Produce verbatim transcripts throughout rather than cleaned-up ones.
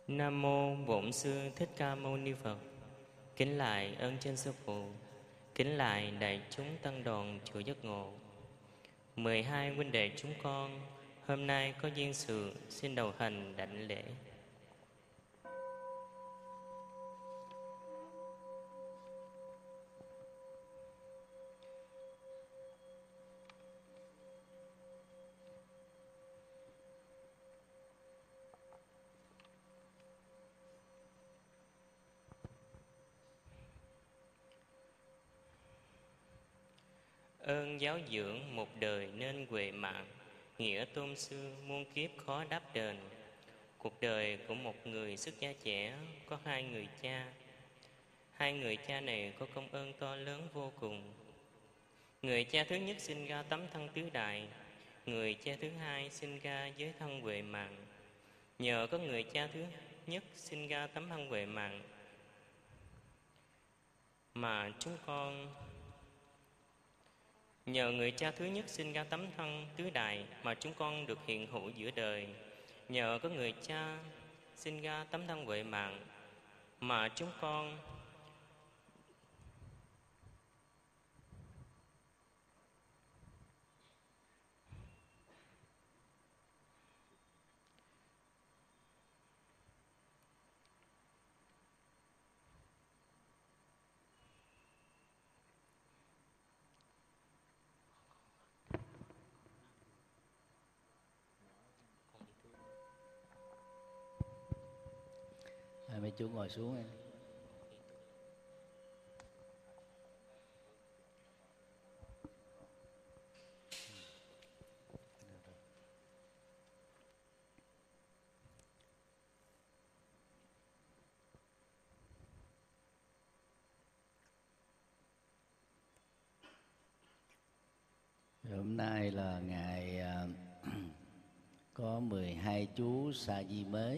Nam mô Bổn Sư Thích Ca Mâu Ni Phật. Kính lạy ơn trên sư phụ, kính lạy đại chúng tăng đoàn chùa Giác Ngộ. Mười hai huynh đệ chúng con hôm nay có duyên sự xin đầu hành đảnh lễ. Ơn giáo dưỡng một đời nên huệ mạng, nghĩa tôn sư muôn kiếp khó đáp đền. Cuộc đời của một người xuất gia trẻ có hai người cha. Hai người cha này có công ơn to lớn vô cùng. Người cha thứ nhất sinh ra tấm thân tứ đại, người cha thứ hai sinh ra với thân huệ mạng. Nhờ có người cha thứ nhất sinh ra tấm thân huệ mạng mà chúng con Nhờ người cha thứ nhất sinh ra tấm thân tứ đại mà chúng con được hiện hữu giữa đời. Nhờ có người cha sinh ra tấm thân huệ mạng mà chúng con À, mấy chú ngồi xuống em. Hôm nay là ngày uh, có mười hai chú sa di mới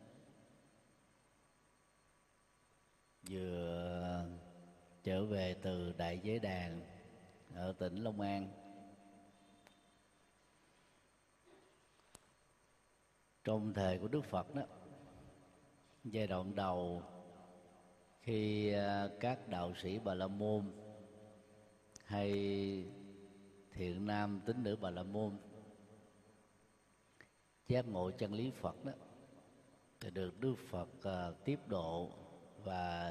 vừa trở về từ Đại Giới Đàn ở tỉnh Long An. Trong thời của Đức Phật đó, giai đoạn đầu khi uh, các đạo sĩ Bà La Môn hay thiện nam tín nữ Bà La Môn giác ngộ chân lý Phật đó, thì được Đức Phật uh, tiếp độ và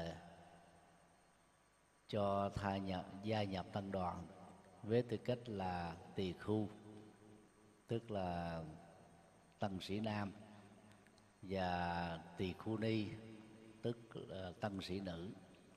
cho tha nhập gia nhập tăng đoàn với tư cách là tỳ khưu, tức là tăng sĩ nam, và tỳ khưu ni, tức là tăng sĩ nữ.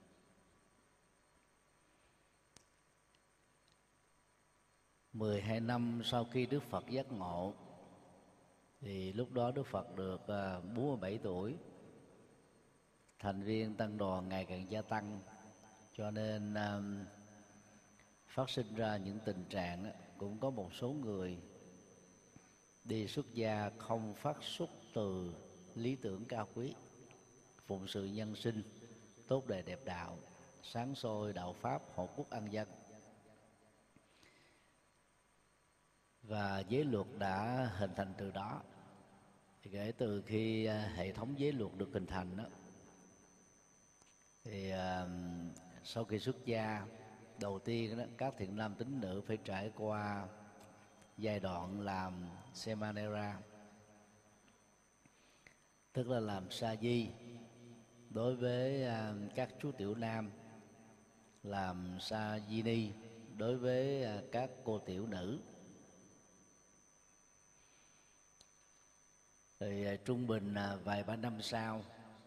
Mười hai năm sau khi Đức Phật giác ngộ, thì lúc đó Đức Phật được bốn mươi bảy tuổi, thành viên tăng đoàn ngày càng gia tăng, cho nên um, phát sinh ra những tình trạng đó, cũng có một số người đi xuất gia không phát xuất từ lý tưởng cao quý, phụng sự nhân sinh, tốt đời đẹp đạo, sáng soi đạo pháp, hộ quốc an dân. Và giới luật đã hình thành từ đó. Thì kể từ khi hệ thống giới luật được hình thành đó, thì uh, sau khi xuất gia, đầu tiên đó, các thiện nam tín nữ phải trải qua giai đoạn làm Semanera, tức là làm sa di đối với uh, các chú tiểu nam, làm sa di ni đối với uh, các cô tiểu nữ. Thì uh, trung bình uh, vài ba năm sau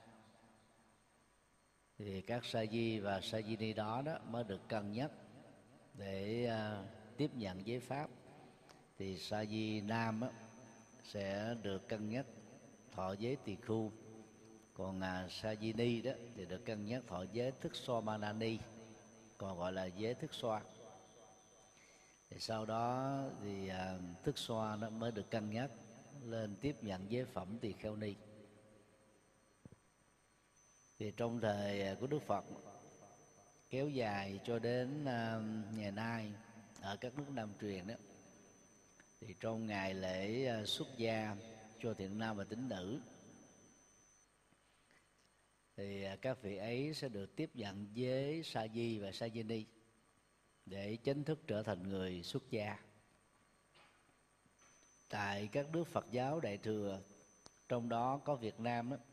thì các sa di và sa di ni đó đó mới được cân nhắc để uh, tiếp nhận giới pháp. Thì sa di nam á, sẽ được cân nhắc thọ giới tỳ khưu, còn uh, sa di ni đó thì được cân nhắc thọ giới thức xoa manani, còn gọi là giới thức xoa. Thì sau đó thì uh, thức xoa nó mới được cân nhắc lên tiếp nhận giới phẩm tỳ kheo ni. Thì trong thời của Đức Phật kéo dài cho đến uh, ngày nay ở các nước Nam truyền đó, thì trong ngày lễ uh, xuất gia cho thiện nam và tín nữ, thì các vị ấy sẽ được tiếp nhận với sa di và sa di ni để chính thức trở thành người xuất gia. Tại các nước Phật giáo Đại thừa, trong đó có Việt Nam đó,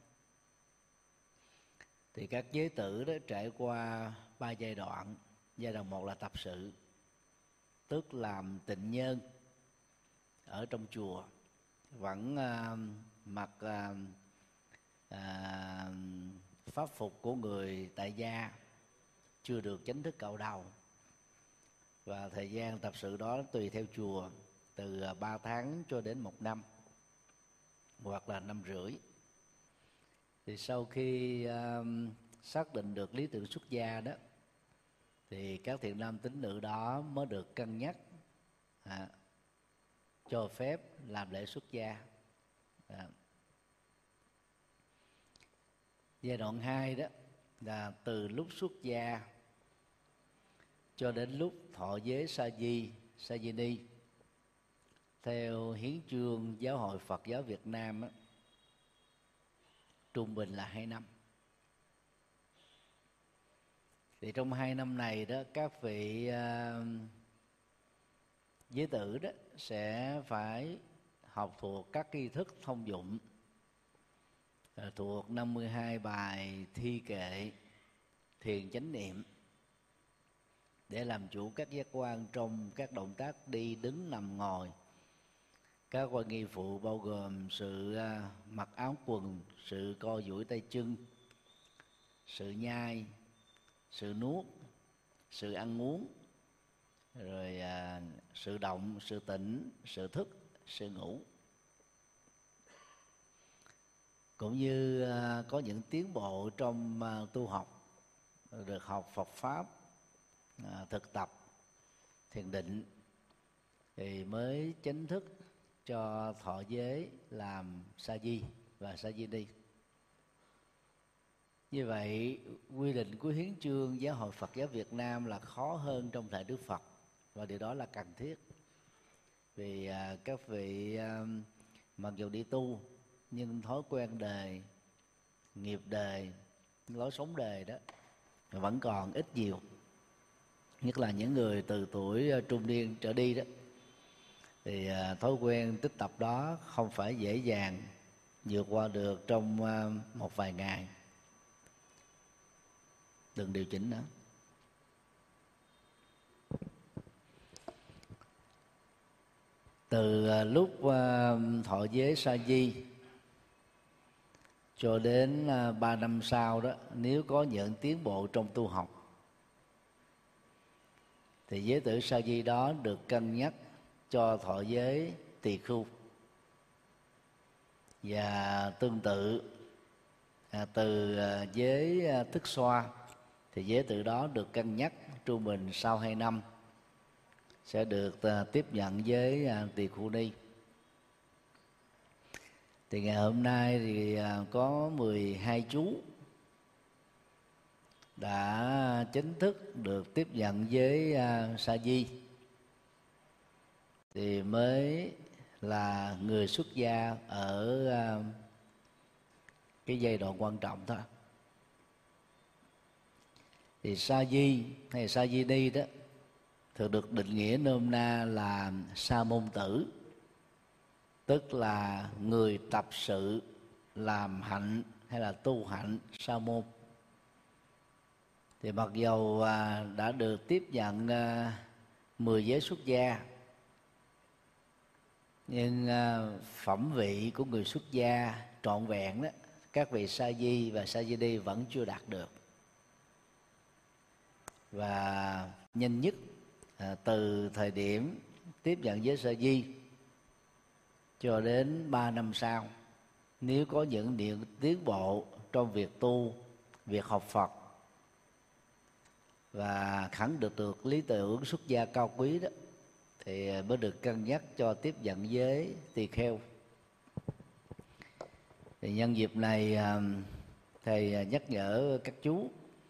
thì các giới tử đó trải qua ba giai đoạn. Giai đoạn một là tập sự, tức làm tịnh nhân ở trong chùa, vẫn uh, mặc uh, uh, pháp phục của người tại gia, chưa được chính thức cạo đầu. Và thời gian tập sự đó tùy theo chùa, từ ba tháng cho đến một năm, hoặc là năm rưỡi. Thì sau khi uh, xác định được lý tưởng xuất gia đó, thì các thiện nam tín nữ đó mới được cân nhắc à, cho phép làm lễ xuất gia. à. Giai đoạn hai đó là từ lúc xuất gia cho đến lúc thọ giới sa di, sa di ni. Theo hiến chương Giáo hội Phật giáo Việt Nam á, trung bình là hai năm. Thì trong hai năm này đó, các vị uh, giới tử đó sẽ phải học thuộc các tri thức thông dụng, uh, thuộc năm mươi hai bài thi kệ, thiền chánh niệm, để làm chủ các giác quan trong các động tác đi, đứng, nằm, ngồi. Các quan nghi phụ bao gồm sự uh, mặc áo quần, sự co duỗi tay chân, sự nhai, sự nuốt, sự ăn uống, rồi à, sự động, sự tỉnh, sự thức, sự ngủ. Cũng như à, có những tiến bộ trong à, tu học, được học Phật Pháp, à, thực tập thiền định, thì mới chính thức cho thọ giới làm sa di và sa di ni. Như vậy, quy định của hiến chương Giáo hội Phật giáo Việt Nam là khó hơn trong thời Đức Phật, và điều đó là cần thiết. Vì à, các vị à, mặc dù đi tu, nhưng thói quen đời, nghiệp đời, lối sống đời đó vẫn còn ít nhiều. Nhất là những người từ tuổi trung niên trở đi đó, thì à, thói quen tích tập đó không phải dễ dàng vượt qua được trong à, một vài ngày. Đừng điều chỉnh nữa. Từ lúc thọ giới sa di cho đến ba năm sau đó, nếu có những tiến bộ trong tu học, thì giới tử sa di đó được cân nhắc cho thọ giới tỳ khưu. Và tương tự, từ giới thức xoa, thì giới tử đó được cân nhắc trung bình sau hai năm sẽ được uh, tiếp nhận với uh, tỳ khưu ni. Thì ngày hôm nay thì uh, có mười hai chú đã chính thức được tiếp nhận với uh, sa di, thì mới là người xuất gia ở uh, cái giai đoạn quan trọng thôi. Thì sa di hay sa di ni đó thường được định nghĩa nôm na là sa môn tử, tức là người tập sự làm hạnh hay là tu hạnh sa môn. Thì mặc dầu à, đã được tiếp nhận à, mười giới xuất gia, nhưng à, phẩm vị của người xuất gia trọn vẹn đó, các vị sa di và sa di ni vẫn chưa đạt được. Và nhanh nhất à, từ thời điểm tiếp nhận giới sa di cho đến ba năm sau, nếu có những điểm tiến bộ trong việc tu, việc học Phật, và khẳng định được lý tưởng xuất gia cao quý đó, thì mới được cân nhắc cho tiếp nhận giới tỳ kheo. Thì nhân dịp này thầy nhắc nhở các chú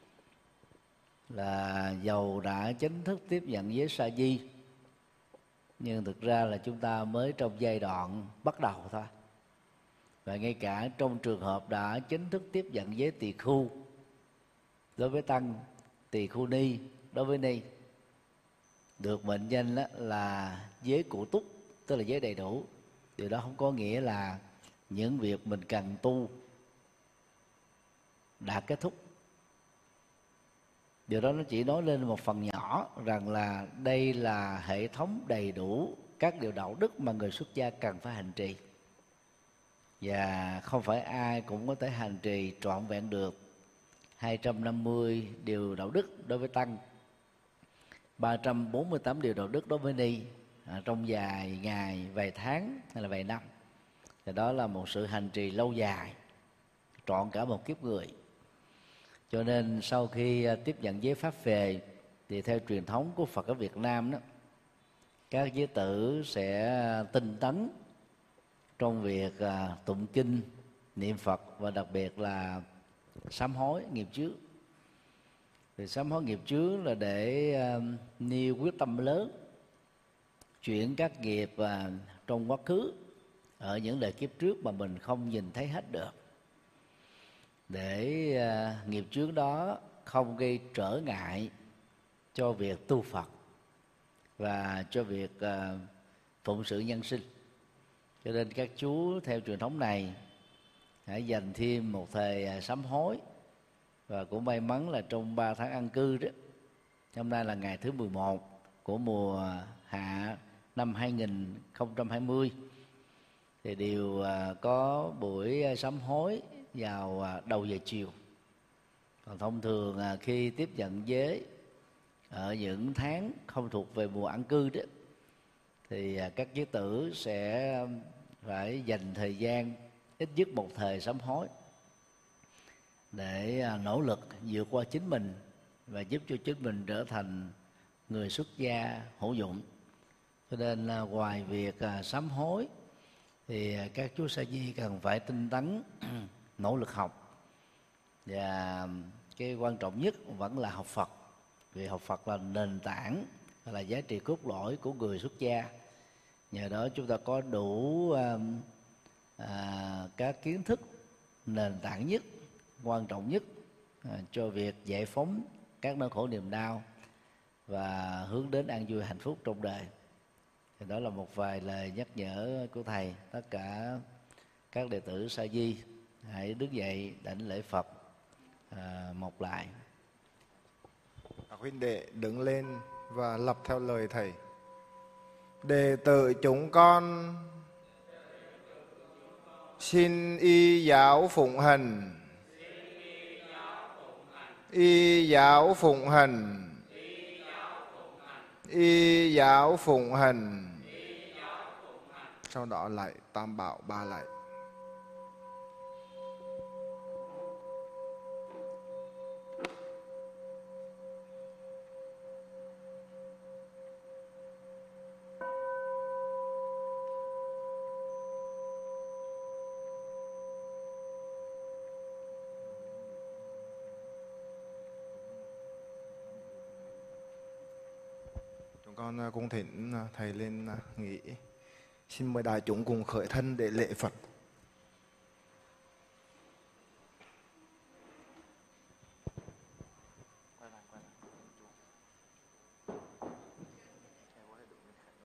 là dầu đã chính thức tiếp nhận giới sa di, nhưng thực ra là chúng ta mới trong giai đoạn bắt đầu thôi. Và ngay cả trong trường hợp đã chính thức tiếp nhận giới tỳ khu đối với tăng, tỳ khu ni đối với ni, được mệnh danh đó là giới cụ túc, tức là giới đầy đủ. Điều đó không có nghĩa là những việc mình cần tu đã kết thúc. Điều đó nó chỉ nói lên một phần nhỏ rằng là đây là hệ thống đầy đủ các điều đạo đức mà người xuất gia cần phải hành trì, và không phải ai cũng có thể hành trì trọn vẹn được hai trăm năm mươi điều đạo đức đối với tăng, ba trăm bốn mươi tám điều đạo đức đối với ni à, trong vài ngày, vài tháng hay là vài năm. Thì đó là một sự hành trì lâu dài, trọn cả một kiếp người. Cho nên sau khi tiếp nhận giới pháp về thì theo truyền thống của Phật ở Việt Nam đó, các giới tử sẽ tinh tấn trong việc tụng kinh, niệm Phật và đặc biệt là sám hối nghiệp chướng. Thì sám hối nghiệp chướng là để nêu quyết tâm lớn chuyển các nghiệp trong quá khứ ở những đời kiếp trước mà mình không nhìn thấy hết được, để uh, nghiệp chướng đó không gây trở ngại cho việc tu Phật và cho việc uh, phụng sự nhân sinh. Cho nên các chú theo truyền thống này hãy dành thêm một thời uh, sám hối. Và cũng may mắn là trong ba tháng an cư đó, hôm nay là ngày thứ mười một của mùa hạ năm hai nghìn không trăm hai mươi, thì đều uh, có buổi sám hối vào đầu giờ chiều. Còn thông thường khi tiếp nhận giới ở những tháng không thuộc về mùa an cư đó, thì các giới tử sẽ phải dành thời gian ít nhất một thời sám hối để nỗ lực vượt qua chính mình và giúp cho chính mình trở thành người xuất gia hữu dụng. Cho nên ngoài việc sám hối thì các chú sa di cần phải tinh tấn nỗ lực học, và cái quan trọng nhất vẫn là học Phật, vì học Phật là nền tảng, là giá trị cốt lõi của người xuất gia. Nhờ đó chúng ta có đủ à, à, các kiến thức nền tảng nhất, quan trọng nhất à, cho việc giải phóng các nỗi khổ niềm đau và hướng đến an vui hạnh phúc trong đời. Thì đó là một vài lời nhắc nhở của thầy. Tất cả các đệ tử sa di hãy đứng dậy đảnh lễ Phật à, một lại. Các huynh đệ đứng lên và lặp theo lời thầy. Đệ tử chúng con xin y giáo phụng hành, y giáo phụng hành, y giáo phụng hành. Sau đó lại tam bảo ba lại. Chúng con cung thỉnh thầy lên nghỉ. Xin mời đại chúng cùng khởi thân để lễ Phật.